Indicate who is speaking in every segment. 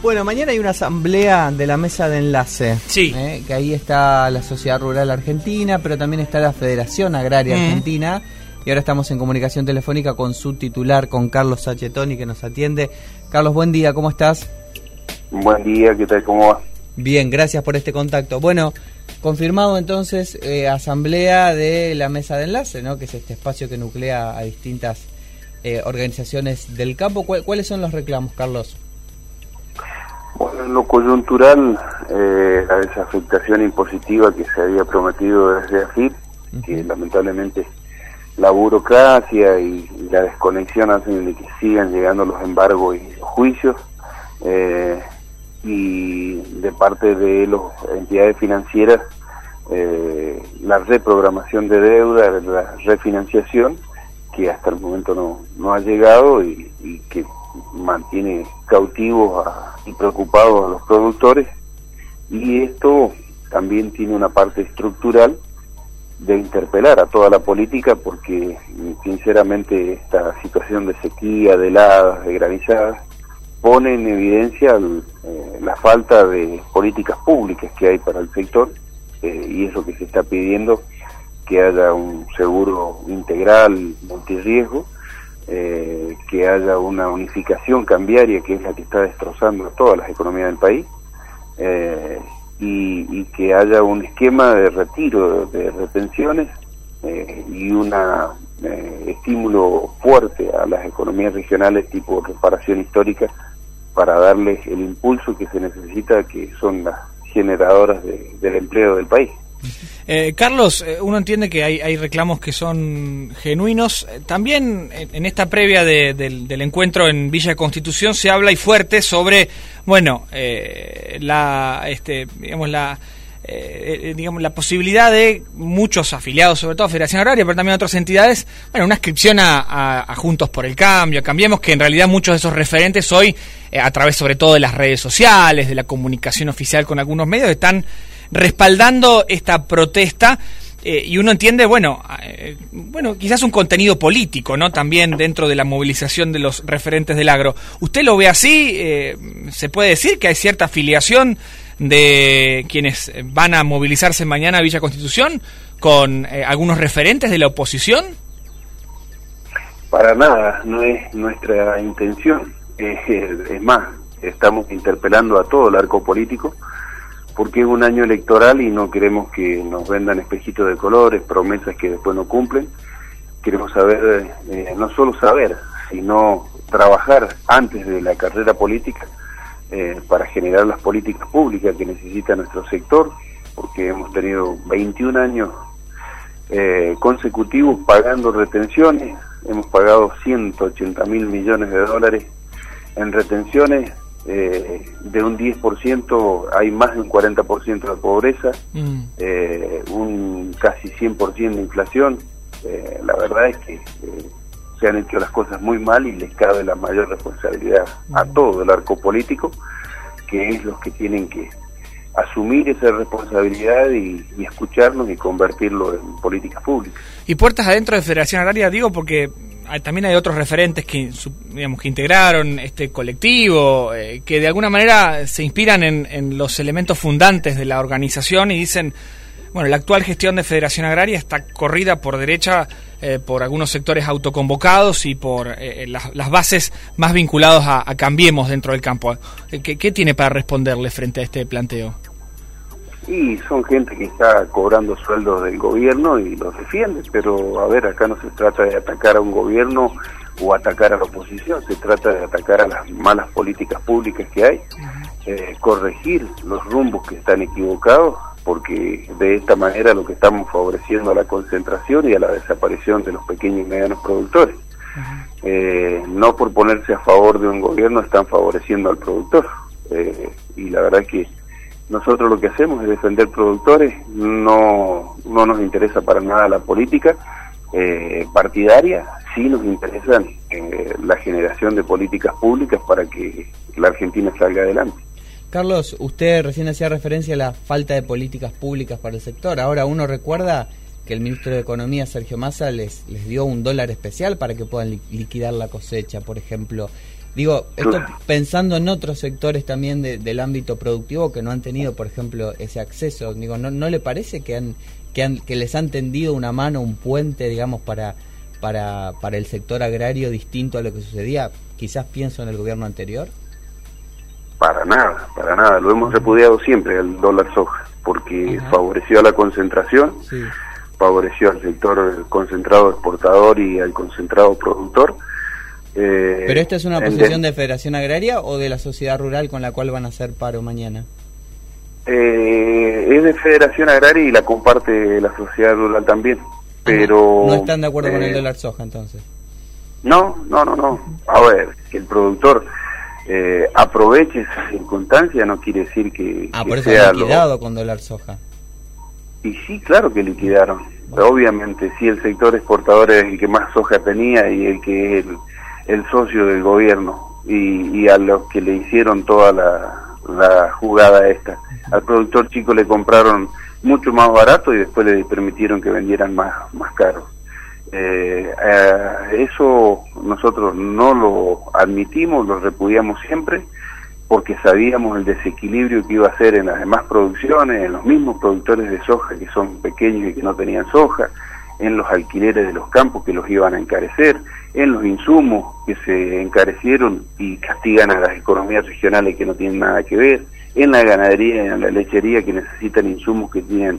Speaker 1: Bueno, mañana hay una asamblea de la mesa de enlace.
Speaker 2: Sí.
Speaker 1: Que ahí está la Sociedad Rural Argentina, pero también está la Federación Agraria Argentina. Y ahora estamos en comunicación telefónica con su titular, con Carlos Sachetoni, que nos atiende. Carlos, buen día, ¿cómo estás?
Speaker 3: Buen día, ¿qué tal? ¿Cómo va?
Speaker 1: Bien, gracias por este contacto. Bueno, confirmado entonces asamblea de la mesa de enlace, ¿no? Que es este espacio que nuclea a distintas organizaciones del campo. ¿Cuáles son los reclamos, Carlos?
Speaker 3: Bueno, en lo coyuntural, la desafectación impositiva que se había prometido desde AFIP, que lamentablemente la burocracia y la desconexión hacen de que sigan llegando los embargos y los juicios, y de parte de las entidades financieras, la reprogramación de deuda, la refinanciación, que hasta el momento no ha llegado y que mantiene cautivos y preocupados a los productores. Y esto también tiene una parte estructural de interpelar a toda la política, porque sinceramente esta situación de sequía, de heladas, de granizadas, pone en evidencia la falta de políticas públicas que hay para el sector, y eso que se está pidiendo, que haya un seguro integral multirriesgo, que haya una unificación cambiaria, que es la que está destrozando todas las economías del país, y que haya un esquema de retiro de retenciones y un estímulo fuerte a las economías regionales tipo reparación histórica, para darles el impulso que se necesita, que son las generadoras del empleo del país.
Speaker 2: Carlos, uno entiende que hay reclamos que son genuinos. También en esta previa del encuentro en Villa Constitución se habla y fuerte sobre, bueno, la posibilidad de muchos afiliados, sobre todo a Federación Agraria, pero también a otras entidades, bueno, una inscripción a Juntos por el Cambio, a Cambiemos, que en realidad muchos de esos referentes hoy, a través sobre todo de las redes sociales, de la comunicación oficial con algunos medios, están respaldando esta protesta, y uno entiende, bueno, quizás un contenido político, ¿no? También dentro de la movilización de los referentes del agro. ¿Usted lo ve así? ¿Se puede decir que hay cierta afiliación de quienes van a movilizarse mañana a Villa Constitución con algunos referentes de la oposición?
Speaker 3: Para nada, no es nuestra intención. Es más, estamos interpelando a todo el arco político, porque es un año electoral y no queremos que nos vendan espejitos de colores, promesas que después no cumplen. Queremos saber, no solo saber, sino trabajar antes de la carrera política, para generar las políticas públicas que necesita nuestro sector, porque hemos tenido 21 años consecutivos pagando retenciones. Hemos pagado 180.000 millones de dólares en retenciones. De un 10% hay más de un 40% de pobreza, un casi 100% de inflación. La verdad es que se han hecho las cosas muy mal, y les cabe la mayor responsabilidad a todo el arco político, que es los que tienen que asumir esa responsabilidad y escucharnos y convertirlo en políticas públicas.
Speaker 2: Y puertas adentro de Federación Agraria, digo, porque también hay otros referentes que integraron este colectivo, que de alguna manera se inspiran en los elementos fundantes de la organización y dicen, bueno, la actual gestión de Federación Agraria está corrida por derecha por algunos sectores autoconvocados y por las bases más vinculadas a Cambiemos dentro del campo. ¿Qué tiene para responderle frente a este planteo?
Speaker 3: Y son gente que está cobrando sueldos del gobierno y los defiende, pero a ver, acá no se trata de atacar a un gobierno o atacar a la oposición, se trata de atacar a las malas políticas públicas que hay, corregir los rumbos que están equivocados, porque de esta manera lo que estamos favoreciendo a la concentración y a la desaparición de los pequeños y medianos productores. No por ponerse a favor de un gobierno están favoreciendo al productor, y la verdad es que nosotros lo que hacemos es defender productores, no nos interesa para nada la política partidaria, sí nos interesan la generación de políticas públicas para que la Argentina salga adelante.
Speaker 1: Carlos, usted recién hacía referencia a la falta de políticas públicas para el sector. Ahora uno recuerda que el ministro de Economía, Sergio Massa, les dio $1 especial para que puedan liquidar la cosecha, por ejemplo. Digo, esto pensando en otros sectores también del ámbito productivo que no han tenido, por ejemplo, ese acceso. Digo, ¿no le parece que les han tendido una mano, un puente, digamos, para el sector agrario distinto a lo que sucedía? Quizás pienso en el gobierno anterior.
Speaker 3: Para nada. Lo hemos repudiado siempre el dólar soja, porque favoreció a la concentración, favoreció al sector concentrado exportador y al concentrado productor.
Speaker 1: ¿Pero esta es una posición de Federación Agraria o de la sociedad rural con la cual van a hacer paro mañana?
Speaker 3: Es de Federación Agraria y la comparte la sociedad rural también, pero...
Speaker 1: ¿No están de acuerdo con el dólar soja entonces?
Speaker 3: No. A ver, que el productor aproveche esa circunstancia no quiere decir que
Speaker 1: por eso
Speaker 3: sea
Speaker 1: han liquidado con dólar soja.
Speaker 3: Y sí, claro que liquidaron. Obviamente, si el sector exportador es el que más soja tenía y el que es el socio del gobierno y a los que le hicieron toda la jugada esta. Al productor chico le compraron mucho más barato y después le permitieron que vendieran más caro. Eso nosotros no lo admitimos, lo repudiamos siempre, porque sabíamos el desequilibrio que iba a hacer en las demás producciones, en los mismos productores de soja que son pequeños y que no tenían soja, en los alquileres de los campos que los iban a encarecer, en los insumos que se encarecieron y castigan a las economías regionales que no tienen nada que ver, en la ganadería y en la lechería que necesitan insumos que tienen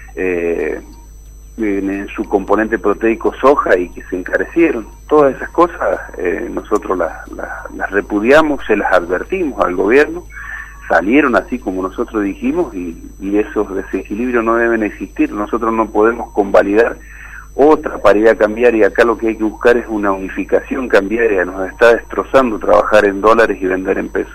Speaker 3: en su componente proteico soja y que se encarecieron. Todas esas cosas nosotros las repudiamos, se las advertimos al gobierno, salieron así como nosotros dijimos y esos desequilibrios no deben existir. Nosotros no podemos convalidar otra paridad cambiaria. Acá lo que hay que buscar es una unificación cambiaria. Nos está destrozando trabajar en dólares y vender en pesos.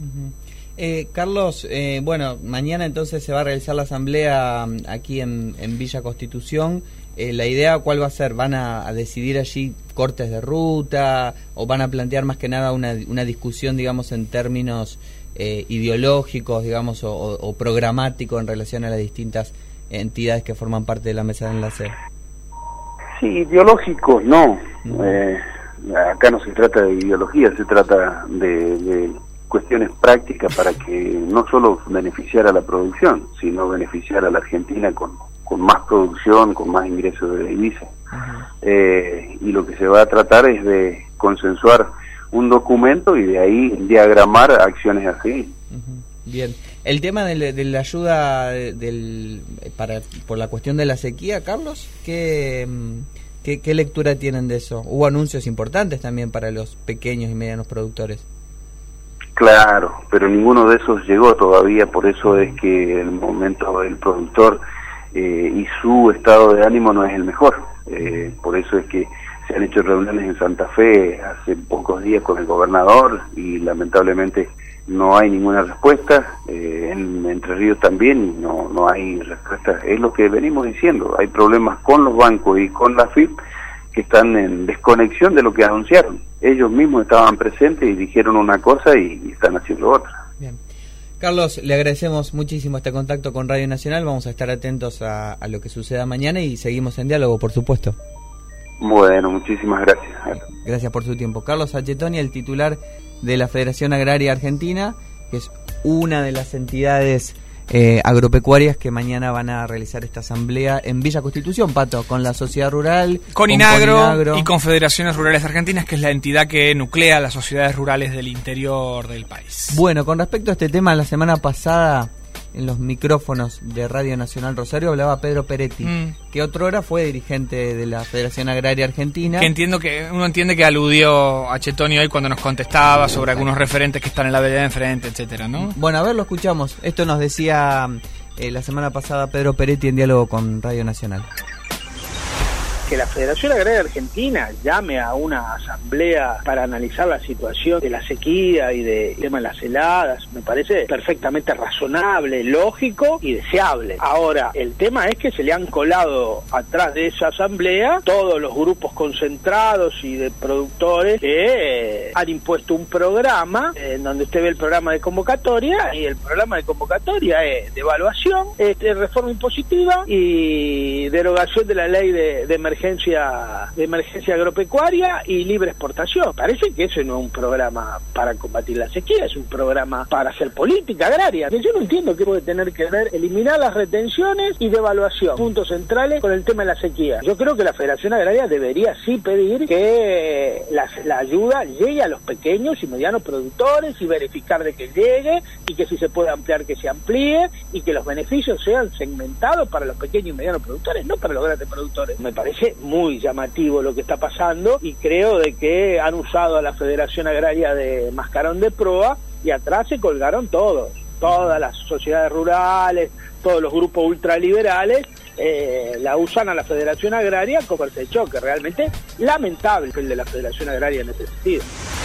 Speaker 1: Carlos, bueno, mañana entonces se va a realizar la asamblea aquí en Villa Constitución. La idea, ¿cuál va a ser? ¿Van a decidir allí cortes de ruta o van a plantear más que nada una discusión, digamos, en términos ideológicos, digamos, o programáticos en relación a las distintas entidades que forman parte de la mesa de enlace?
Speaker 3: Sí, ideológicos no. Acá no se trata de ideología, se trata de cuestiones prácticas para que no solo beneficiar a la producción, sino beneficiar a la Argentina con más producción, con más ingresos de divisas. Y lo que se va a tratar es de consensuar un documento y de ahí diagramar acciones así.
Speaker 1: Bien. El tema de la ayuda por la cuestión de la sequía, Carlos, ¿qué lectura tienen de eso? Hubo anuncios importantes también para los pequeños y medianos productores.
Speaker 3: Claro, pero ninguno de esos llegó todavía, por eso es que el momento del productor y su estado de ánimo no es el mejor. Por eso es que se han hecho reuniones en Santa Fe hace pocos días con el gobernador y lamentablemente no hay ninguna respuesta. En Entre Ríos también no hay respuesta. Es lo que venimos diciendo, hay problemas con los bancos y con la FIP que están en desconexión de lo que anunciaron. Ellos mismos estaban presentes y dijeron una cosa y están haciendo otra.
Speaker 1: Bien. Carlos, le agradecemos muchísimo este contacto con Radio Nacional. Vamos a estar atentos a lo que suceda mañana y seguimos en diálogo, por supuesto.
Speaker 3: Bueno, muchísimas gracias.
Speaker 1: Gracias por su tiempo. Carlos Achetoni, el titular de la Federación Agraria Argentina, que es una de las entidades agropecuarias que mañana van a realizar esta asamblea en Villa Constitución, Pato, con la sociedad rural,
Speaker 2: con Inagro y con Federaciones Rurales Argentinas, que es la entidad que nuclea las sociedades rurales del interior del país.
Speaker 1: Bueno, con respecto a este tema, la semana pasada en los micrófonos de Radio Nacional Rosario hablaba Pedro Peretti, que otrora fue dirigente de la Federación Agraria Argentina.
Speaker 2: Que uno entiende que aludió a Chetoni hoy cuando nos contestaba sobre algunos referentes que están en la vereda de enfrente, etcétera, ¿no?
Speaker 1: Bueno, a ver, lo escuchamos. Esto nos decía la semana pasada Pedro Peretti en diálogo con Radio Nacional.
Speaker 4: Que la Federación Agraria Argentina llame a una asamblea para analizar la situación de la sequía y del tema de las heladas, me parece perfectamente razonable, lógico y deseable. Ahora, el tema es que se le han colado atrás de esa asamblea todos los grupos concentrados y de productores que han impuesto un programa en donde usted ve el programa de convocatoria, y el programa de convocatoria es devaluación, reforma impositiva y derogación de la ley de emergencia emergencia agropecuaria y libre exportación. Parece que eso no es un programa para combatir la sequía, es un programa para hacer política agraria. Yo no entiendo qué puede tener que ver eliminar las retenciones y devaluación, puntos centrales con el tema de la sequía. Yo creo que la Federación Agraria debería sí pedir que la ayuda llegue a los pequeños y medianos productores y verificar de que llegue, y que si se puede ampliar que se amplíe, y que los beneficios sean segmentados para los pequeños y medianos productores, no para los grandes productores. Me parece muy llamativo lo que está pasando, y creo de que han usado a la Federación Agraria de mascarón de proa, y atrás se colgaron todas las sociedades rurales, todos los grupos ultraliberales, la usan a la Federación Agraria como el choque. Realmente lamentable el de la Federación Agraria en ese sentido.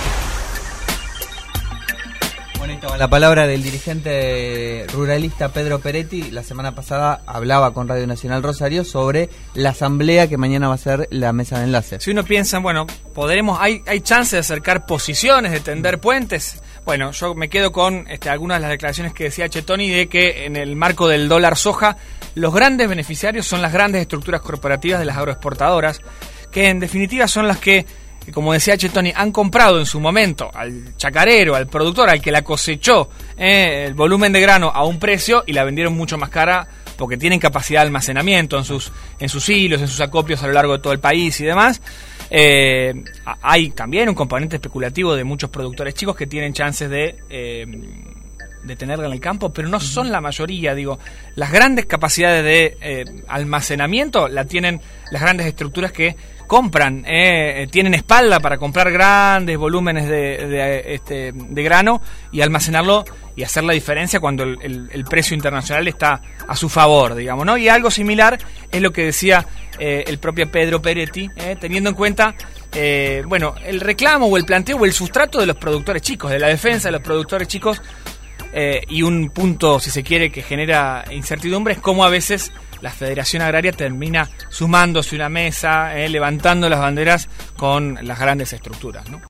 Speaker 1: Bonito, la palabra del dirigente ruralista Pedro Peretti. La semana pasada hablaba con Radio Nacional Rosario sobre la asamblea que mañana va a ser la mesa de enlace.
Speaker 2: Si uno piensa, bueno, hay chance de acercar posiciones, de tender puentes. Bueno, yo me quedo con algunas de las declaraciones que decía Chetoni, de que en el marco del dólar soja, los grandes beneficiarios son las grandes estructuras corporativas de las agroexportadoras, que en definitiva son las que, como decía Chetoni, han comprado en su momento al chacarero, al productor, al que la cosechó el volumen de grano a un precio, y la vendieron mucho más cara porque tienen capacidad de almacenamiento en sus hilos, en sus acopios a lo largo de todo el país y demás. Hay también un componente especulativo de muchos productores chicos que tienen chances de tenerla en el campo, pero no son la mayoría. Digo, las grandes capacidades de almacenamiento la tienen las grandes estructuras que compran, tienen espalda para comprar grandes volúmenes de grano y almacenarlo y hacer la diferencia cuando el precio internacional está a su favor, digamos, ¿no? Y algo similar es lo que decía el propio Pedro Peretti, teniendo en cuenta el reclamo o el planteo o el sustrato de los productores chicos, de la defensa de los productores chicos. Y un punto, si se quiere, que genera incertidumbre es cómo a veces la Federación Agraria termina sumándose a una mesa, levantando las banderas con las grandes estructuras, ¿no?